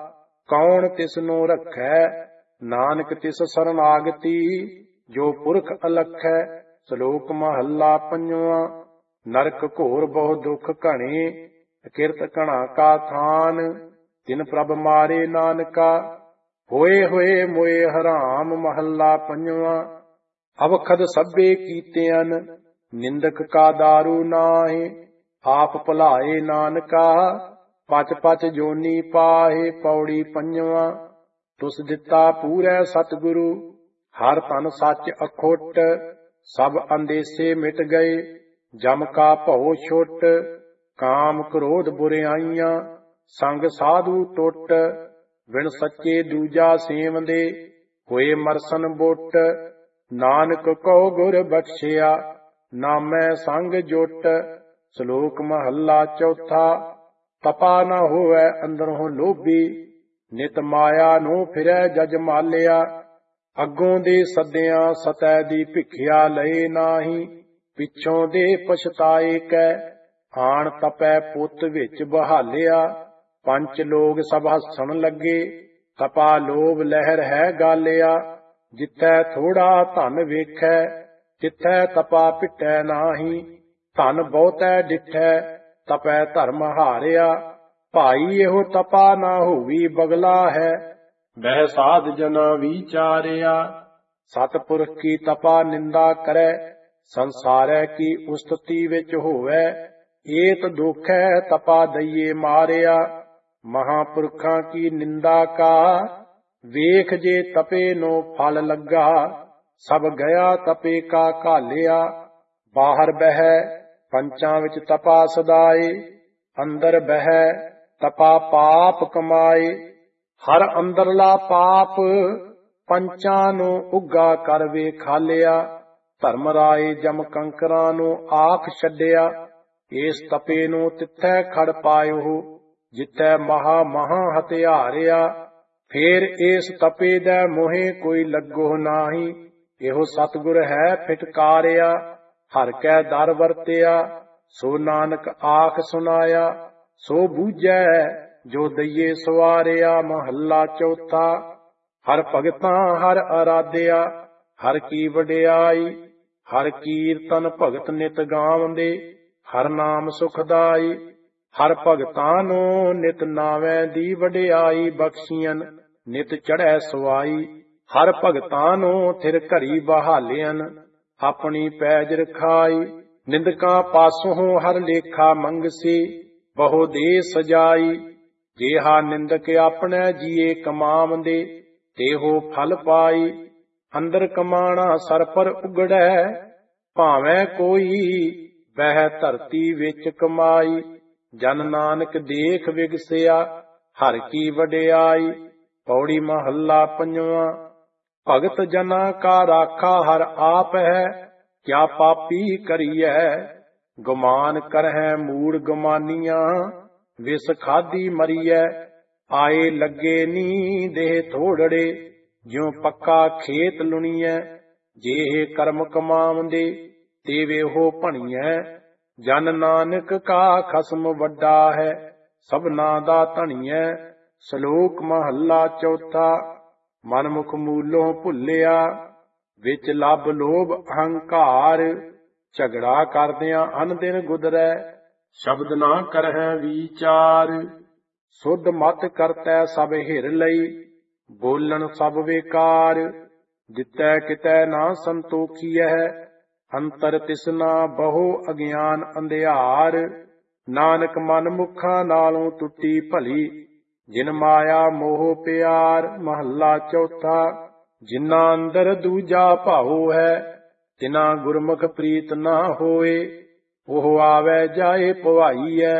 ਕੌਣ ਤਿਸ ਨੂੰ ਰੱਖੈ। ਨਾਨਕ ਤਿਸ ਸਰਨਾਗਤੀ, ਜੋ ਪੁਰਖ ਅਲਖੈ। ਸ਼ਲੋਕ ਮਹੱਲਾ ਪੰਜਵਾਂ। ਨਰਕ ਘੋਰ ਬਹੁ ਦੁਖ ਘਣੇ, ਕਿਰਤ ਘਣਾ ਕਾ ਥਾਨ। ਤਿਨ ਪ੍ਰਭ ਮਾਰੇ ਨਾਨਕਾ, ਹੋਏ ਹੋਏ ਮੋਏ ਹਰਾਮ। ਮਹੱਲਾ ਪੰਜਵਾਂ। ਅਵਖਦ ਸਭੇ ਕੀਤਿਅਨ, ਨਿੰਦਕ ਕਾ ਦਾਰੂ ਨਾਹੀ। ਆਪ ਭੁਲਾਏ ਨਾਨਕਾ, ਪਚ ਪਚ ਜੋਨੀ ਪਾਹੇ। ਪੌੜੀ ਪੰਜਵਾਂ। ਤੁਸ ਦਿੱਤਾ ਪੂਰੈ ਸਤਿਗੁਰੂ, ਹਰ ਤਨ ਸੱਚ ਅਖੁੱਟ। ਸਭ ਅੰਦੇਸੇ ਮਿਟ ਗਏ, ਜਮ ਕਾ ਭਉ ਛੁੱਟ। ਕਾਮ ਕ੍ਰੋਧ ਬੁਰਿਆਈਆਂ, ਸੰਗ ਸਾਧੂ ਟੁੱਟ। ਵਿਣ ਸੱਚੇ ਦੂਜਾ ਸੇਵੰਦੇ, ਹੋਏ ਮਰਸਨ ਬੁੱਟ। ਨਾਨਕ ਕਉ ਗੁਰ ਬਖਸ਼ਿਆ, ਨਾਮੈ ਸੰਗ ਜੁਟ। ਸ਼ਲੋਕ ਮਹੱਲਾ ਚੌਥਾ। ਤਪਾ ਨਾ ਹੋਵੈ ਅੰਦਰੋਂ ਲੋਭੀ, ਨਿਤ ਮਾਇਆ ਨੂੰ ਫਿਰੈ ਜਜ ਮਾਲਿਆ। ਅੱਗੋਂ ਦੇ ਸੱਦਿਆਂ ਸਤੈ ਦੀ ਭਿਖਿਆ ਲਏ ਨਾਹੀ। ਪਿੱਛੋਂ ਦੇ ਪਛਤਾਏ ਕੈ, ਆਣ ਤਪੈ ਪੁੱਤ ਵਿੱਚ ਬਹਾਲਿਆ। ਪੰਚ ਲੋਗ ਸਭ ਹੱਸਣ ਲੱਗੇ, ਤਪਾ ਲੋਭ ਲਹਿਰ ਹੈ ਗਾਲਿਆ। ਜਿੱਥੈ ਥੋੜਾ ਧਨ ਵੇਖੈ, ਤਿੱਥੈ ਤਪਾ ਪਿਟੈ ਨਾਹੀ। ਧਨ ਬਹੁਤੈ ਡਿਠੈ, ਤਪੈ ਧਰਮ ਹਾਰਿਆ। ਭਾਈ ਇਹੋ ਤਪਾ ਨਾ ਹੋਵੀ ਬਗਲਾ ਹੈ, ਬਹਿ ਸਾਧ ਜਨਾ ਵਿਚਾਰਿਆ। ਸਤਿਪੁਰਖ ਕੀ ਤਪਾ ਨਿੰਦਾ ਕਰੈ, ਸੰਸਾਰੈ ਕੀ ਉਸਤਤੀ ਵਿੱਚ ਹੋਵੈ। ਏਤ ਦੁਖੈ ਤਪਾ ਦਈਏ ਮਾਰਿਆ। ਮਹਾਂਪੁਰਖਾਂ ਕੀ ਨਿੰਦਾ ਕਾ, ਵੇਖ ਜੇ ਤਪੇ ਨੂੰ ਫਲ ਲੱਗਾ। ਸਭ ਗਿਆ ਤਪੇ ਕਾ ਘਾਲਿਆ। ਬਾਹਰ ਬਹਿ ਪੰਚਾਂ ਵਿੱਚ ਤਪਾ ਸਦਾਏ, ਅੰਦਰ ਬਹਿ ਤਪਾ ਪਾਪ ਕਮਾਏ। ਹਰ ਅੰਦਰਲਾ ਪਾਪ ਪੰਚਾਂ ਨੂੰ ਉੱਗਾ ਕਰ ਵੇਖਾਲਿਆ, ਧਰਮ ਰਾਏ ਜਮ ਕੰਕਰਾਂ ਨੂੰ ਆਖ ਛੱਡਿਆ। ਇਸ ਤਪੇ ਨੂੰ ਤਿੱਥੈ ਖੜ ਪਾਇਓ, ਜਿੱਤੈ ਮਹਾ ਮਹਾ ਹਥਿਆਰਿਆ। ਫੇਰ ਇਸ ਤਪੇ ਦੈ ਮੋਹੇ ਕੋਈ ਲੱਗੋ ਨਾਹੀ, ਇਹੋ ਸਤਿਗੁਰ ਹੈ ਫਿਟਕਾਰਿਆ। ਹਰ ਕੈ ਦਰ ਵਰਤਿਆ, ਸੋ ਨਾਨਕ ਆਖ ਸੁਨਾਇਆ। ਸੋ ਬੂਝੈ ਜੋ ਦਈਏ ਸਵਾਰਿਆ। ਮਹੱਲਾ ਚੌਥਾ। ਹਰ ਭਗਤਾਂ ਹਰ ਅਰਾਧਿਆ, ਹਰ ਕੀ ਵਡਿਆਈ। ਹਰ ਕੀਰਤਨ ਭਗਤ ਨਿਤ ਗਾਵੰਦੇ, ਹਰ ਨਾਮ ਸੁਖਦਾਈ। ਹਰ ਭਗਤਾਂ ਨੂੰ ਨਿਤ ਨਾਵੇਂ ਦੀ ਵਡਿਆਈ, ਬਖਸ਼ੀਆਂ ਨਿਤ ਚੜ੍ਹੈ ਸਵਾਈ। ਹਰ ਭਗਤਾਂ ਨੂੰ ਥਿਰ ਘਰੀ ਬਹਾਲਿਆਂ, ਆਪਣੀ ਪੈਜ ਰਖਾਈ। ਨਿੰਦਕਾਂ ਪਾਸੋਂ ਹਰ ਲੇਖਾ ਮੰਗਸੀ, ਬਹੁ ਦੇ ਸਜਾਈ। ਜੇਹਾ ਨਿੰਦਕ ਆਪਣੇ ਜੀਏ ਕਮਾਵੰਦੇ, ਤੇਹੋ ਫਲ ਪਾਈ। ਅੰਦਰ ਕਮਾਣਾ ਸਰ ਪਰ ਉਗੜੈ, ਭਾਵੇਂ ਕੋਈ ਬਹਿ ਧਰਤੀ ਵਿੱਚ ਕਮਾਈ। ਜਨ ਨਾਨਕ ਦੇਖ ਵਿਗਸਿਆ, ਹਰ ਕੀ ਵਡਿਆਈ। ਪੌੜੀ ਮਹੱਲਾ ਪੰਜਵਾਂ। ਭਗਤ ਜਨਾਂ ਕਾ ਰਾਖਾ ਹਰ ਆਪ ਹੈ, ਕਿਆ ਪਾਪੀ ਕਰੀਐ ਗੁਮਾਨ ਕਰਹਿ ਮੂੜ ਗੁਮਾਨੀਆਂ। ਵਿਸ ਖਾਦੀ ਮਰੀਐ, ਆਏ ਲੱਗੇ ਨੀ ਦੇਹ ਥੋੜੜੇ, ਜਿਉ ਪੱਕਾ ਖੇਤ ਲੁਣੀਐ। ਜੇਹ ਕਰਮ ਕਮਾਵੰਦੇ, ਤੇਵੇ ਹੋ ਭਣੀਐ। ਜਨ ਨਾਨਕ ਕਾ ਖਸਮ ਵੱਡਾ ਹੈ, ਸਭਨਾ ਦਾ ਧਣੀਐ। ਸ਼ਲੋਕ ਮਹੱਲਾ ਚੌਥਾ। ਮਨਮੁਖ ਮੂਲੋਂ ਭੁੱਲਿਆ, ਵਿੱਚ ਲੱਭ ਲੋਭ ਅਹੰਕਾਰ। ਝਗੜਾ ਕਰਦਿਆਂ ਅਨ ਦਿਨ ਗੁਦਰੈ, ਸ਼ਬਦ ਨਾ ਕਰਹਿ ਵਿਚਾਰ। ਸੁਧ ਮਤ ਕਰਤੈ ਸਭ ਹਿਰ ਲਈ, ਬੋਲਣ ਸਭ ਵੇਕਾਰ। ਦਿੱਤੈ ਕਿਤੈ ਨਾ ਸੰਤੋਖੀਐ, ਅੰਤਰ ਤਿਸਨਾ ਬਹੁ ਅਗਿਆਨ ਅੰਧਿਆਰ। ਨਾਨਕ ਮਨ ਮੁਖਾਂ ਨਾਲੋਂ ਟੁੱਟੀ ਭਲੀ, ਜਿਨ ਮਾਇਆ ਮੋਹ ਪਿਆਰ। ਮਹੱਲਾ ਚੌਥਾ। ਜਿਨ੍ਹਾਂ ਅੰਦਰ ਦੂਜਾ ਭਾਉ ਹੈ, ਤਿਨਾ ਗੁਰਮੁਖ ਪ੍ਰੀਤ ਨਾ ਹੋਏ। ਉਹ ਆਵੈ ਜਾਏ ਭਵਾਈਐ,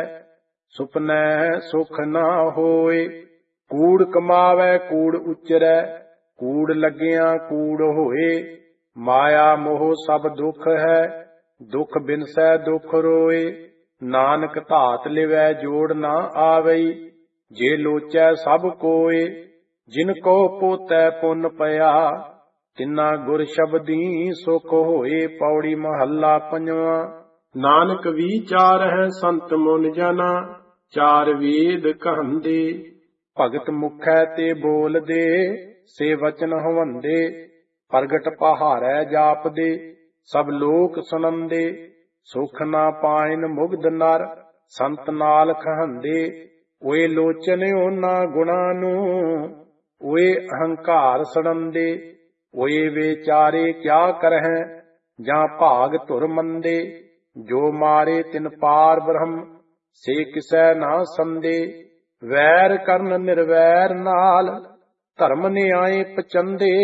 ਸੁਪਨੈ ਸੁਖ ਨਾ ਹੋਏ। ਕੂੜ ਕਮਾਵੈ ਕੂੜ ਉਚਰੈ, ਕੂੜ ਲੱਗਿਆਂ ਕੂੜ ਹੋਏ। ਮਾਇਆ ਮੋਹ ਸਭ ਦੁਖ ਹੈ, ਦੁਖ ਬਿਨਸੈ ਦੁਖ ਰੋਏ। ਨਾਨਕ ਧਾਤ ਲਿਵੈ ਜੋੜ ਨਾ ਆਵਈ, ਜੇ ਲੋਚੈ ਸਭ ਕੋਏ। ਜਿਨ ਕੋ ਪੋਤੈ ਪੁੰਨ ਪਿਆ, ਤਿਨਾ ਗੁਰ ਸ਼ਬਦੀ ਸੁਖ ਹੋਏ। ਪੌੜੀ ਮਹੱਲਾ ਪੰਜਵਾਂ। ਨਾਨਕ ਵਿਚਾਰਹਿ ਸੰਤ ਮੁਨ ਜਨਾ, ਚਾਰ ਵੇਦ ਕਹੰਦੇ। ਭਗਤ ਮੁਖੈ ਤੇ ਬੋਲਦੇ, ਸੇ ਵਚਨ ਹਵੰਦੇ। ਪ੍ਰਗਟ ਪਹਾਰੈ ਜਾਪਦੇ, ਸਭ ਲੋਕ ਸੁਣੰਦੇ। ਸੁਖ ਨਾ ਪਾਇਨ ਮੁਗਧ ਨਰ, ਸੰਤ ਨਾਲ ਕਹੰਦੇ। ਓਏ ਲੋਚਨ ਉਹਨਾਂ ਗੁਣਾਂ ਨੂੰ, ਓਏ ਅਹੰਕਾਰ ਸੜੰਦੇ। ਓਏ ਵਿਚਾਰੇ ਕਿਆ ਕਰਹਿ, ਜਾਂ ਭਾਗ ਧੁਰ ਮੰਦੇ। ਜੋ ਮਾਰੇ ਤਿਨ ਪਾਰ ਬ੍ਰਹਮ, ਸੇ ਕਿਸੈ ਨਾ ਸੰਦੇ। ਵੈਰ ਕਰਨ ਨਿਰਵੈਰ ਨਾਲ, ਧਰਮ ਨਿਆਏ ਪਚੰਦੇ।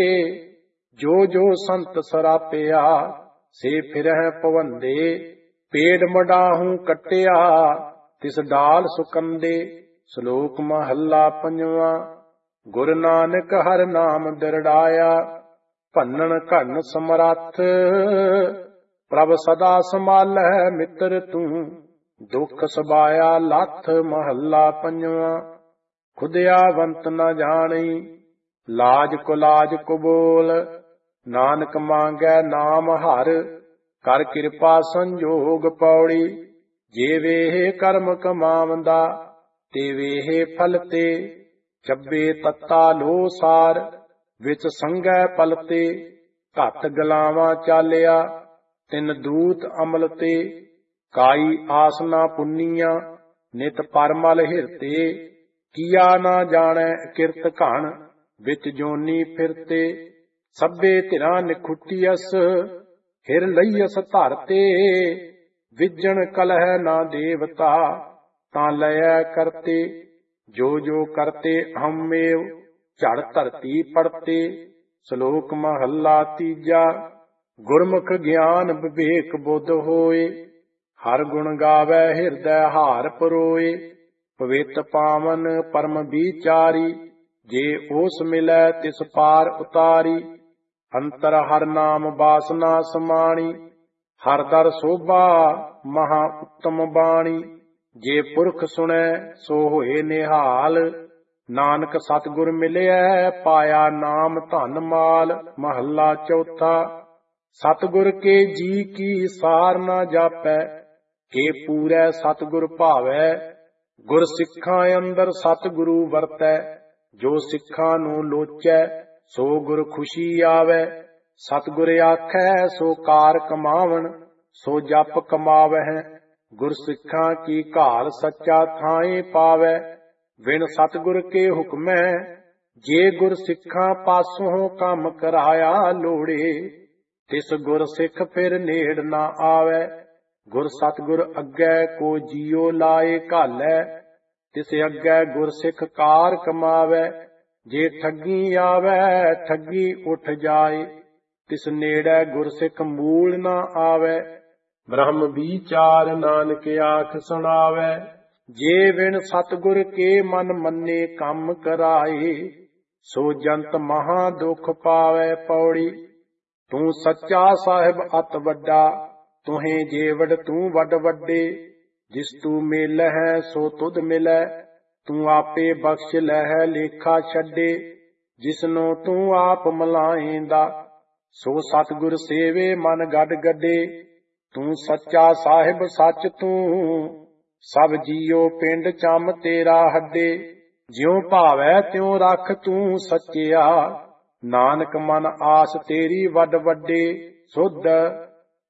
ਜੋ ਜੋ ਸੰਤ ਸਰਾਪਿਆ, ਸੇ ਫਿਰਹਿ ਭਵੰਦੇ। ਪੇੜ ਮਡਾਹੂ ਕੱਟਿਆ, ਤਿਸ ਡਾਲ ਸੁਕੰਦੇ। ਸ਼ਲੋਕ ਮਹੱਲਾ ਪੰਜਵਾਂ। ਗੁਰੂ ਨਾਨਕ ਹਰ ਨਾਮ ਦਿਰੜਾਇਆ, ਭੰਨਣ ਘਨ ਸਮਰੱਥ। ਪ੍ਰਭ ਸਦਾ ਸੰਭਾਲੈ ਮਿੱਤਰ ਤੂੰ, ਦੁਖ ਸਬਾਇਆ ਲੱਥ। ਮਹੱਲਾ ਪੰਜਵਾਂ। ਖੁਦਿਆਵੰਤ ਨ ਜਾਣੀ, ਲਾਜ ਕੁਲਾਜ ਕੁਬੋਲ। ਨਾਨਕ ਮੰਗੈ ਨਾਮ ਹਰ, ਕਰ ਕਿਰਪਾ ਸੰਜੋਗ। ਪੌੜੀ। ਜੇ ਵੇਹ ਕਰਮ ਕਮਾਵੰਦਾ, ਤੇ ਵੇਹ ਫਲ ਤੇ। ਚੱਬੇ ਤੱਤਾ ਲੋ ਸਾਰ, ਵਿੱਚ ਸੰਗੈ ਪਲਤੇ। ਘੱਟ ਗਲਾਵਾਂ ਚਾਲਿਆ, ਤਿਨ ਦੂਤ ਅਮਲ ਤੇ। ਕਾਈ ਆਸਨਾ ਪੁੰਨੀਆਂ, ਨਿਤ ਪਰਮਲ ਹਿਰਤੇ। ਕੀਆ ਨਾ ਜਾਣੈ ਕਿਰਤ ਘਣ, ਵਿੱਚ ਜੋਨੀ ਫਿਰਤੇ। ਸਭੇ ਧਿਰਾਂ ਨਿਖੁਟੀਅਸ, ਹਿਰ ਲਈਅਸ ਧਰਤੇ। ਵਿਜਣ ਕਲਹਿ ਨਾ ਦੇਵਤਾ, ਤਾਂ ਲਇਐ ਕਰਤੇ। ਜੋ ਜੋ ਕਰਤੇ ਅਹਮੇਵ, ਝੜ ਧਰਤੀ ਪੜਤੇ। ਸ਼ਲੋਕ ਮਹੱਲਾ ਤੀਜਾ। ਗੁਰਮੁਖ ਗਿਆਨ ਵਿਵੇਕ ਬੁੱਧ ਹੋਏ, ਹਰ ਗੁਣ ਗਾਵੈ ਹਿਰਦੈ ਹਾਰ ਪਰੋਏ। ਪਵਿੱਤ ਪਾਵਨ ਪਰਮ ਵਿਚਾਰੀ, ਜੇ ਉਸ ਮਿਲੈ ਤਿਸ ਪਾਰ ਉਤਾਰੀ। ਅੰਤਰ ਹਰ ਨਾਮ ਬਾਸਨਾ ਸਮਾਣੀ। ਹਰ ਦਰ ਸੋਭਾ ਮਹਾ ਉੱਤਮ ਬਾਣੀ। ਜੇ ਪੁਰਖ ਸੁਣੈ ਸੋ ਹੋਏ ਨਿਹਾਲ। ਨਾਨਕ ਸਤਿਗੁਰ ਮਿਲਿਆ ਪਾਇਆ ਨਾਮ ਧਨ ਮਾਲ। ਮਹੱਲਾ ਚੌਥਾ। ਸਤਿਗੁਰ ਕੇ ਜੀ ਕੀ ਸਾਰ ਨਾ ਜਾਪੈ। ਕੇ ਪੂਰੈ ਸਤਿਗੁਰ ਭਾਵੈ। ਗੁਰ ਸਿੱਖਾਂ ਅੰਦਰ ਸਤਿਗੁਰੂ ਵਰਤੈ। ਜੋ ਸਿੱਖਾਂ ਨੂੰ ਲੋਚੈ ਸੋ ਗੁਰ ਖੁਸ਼ੀ ਆਵੈ। ਸਤਿਗੁਰ ਆਖੈ ਸੋ ਕਾਰ ਕਮਾਵਣ। ਸੋ ਜਪ ਕਮਾਵਹਿ ਗੁਰ ਸਿੱਖਾਂ ਕੀ ਘਾਲ। ਸੱਚਾ ਥਾਏ ਪਾਵੈ ਵਿਣ ਸਤਿਗੁਰ ਕੇ ਹੁਕਮੈ। ਜੇ ਗੁਰ ਸਿੱਖਾਂ ਪਾਸੋਂ ਕੰਮ ਕਰਾਇਆ ਲੋੜੇ। ਤਿਸ ਗੁਰ ਸਿੱਖ ਫਿਰ ਨੇੜ ਨਾ ਆਵੈ। ਗੁਰ ਸਤਿਗੁਰ ਅੱਗੇ ਕੋ ਜੀਉ ਲਾਏ ਘਾਲੈ। ਤਿਸ ਅੱਗੇ ਗੁਰ ਸਿੱਖ ਕਾਰ ਕਮਾਵੈ। ਜੇ ਠੱਗੀ ਆਵੈ ਠੱਗੀ ਉੱਠ ਜਾਏ। ਤਿਸ ਨੇੜੇ ਗੁਰ ਸਿੱਖ ਮੂਲ ਨਾ ਆਵੈ। ਬ੍ਰਹਮ ਵਿਚਾਰ ਨਾਨਕ ਆਖ ਸੁਣਾਵੈ। ਜੇ ਵਿਣ ਸਤਿਗੁਰ ਕੇ ਮਨ ਮੰਨੇ ਕੰਮ ਕਰਾਏ। ਸੋ ਜੰਤ ਮਹਾ ਦੁਖ ਪਾਵੈ। ਪੌੜੀ। ਤੂੰ ਸੱਚਾ ਸਾਹਿਬ ਅਤ ਵੱਡਾ। ਤੁਹੇ ਜੇਵੜ ਤੂੰ ਵੱਡ ਵੱਡੇ। ਜਿਸ ਤੂੰ ਮੇਲਹਿ ਸੋ ਤੁਧ ਮਿਲੈ। ਤੂੰ ਆਪੇ ਬਖਸ਼ ਲਹਿ ਲੇਖਾ ਛੱਡੇ। ਜਿਸਨੂੰ ਤੂੰ ਆਪ ਮਲਾਏਂਦਾ ਸੋ ਸਤਿਗੁਰ ਸੇਵੇ ਮਨ ਗੱਡ ਗੱਡੇ। ਤੂੰ ਸੱਚਾ ਸਾਹਿਬ ਸੱਚ ਤੂੰ। ਸਭ ਜੀਉ ਪਿੰਡ ਚੰਮ ਤੇਰਾ ਹੱਡੇ। ਜਿਉ ਭਾਵੈ ਤਿਉ ਰੱਖ ਤੂੰ ਸੱਚਿਆ। ਨਾਨਕ ਮਨ ਆਸ ਤੇਰੀ ਵੱਡ ਵੱਡੇ। ਸੁਧ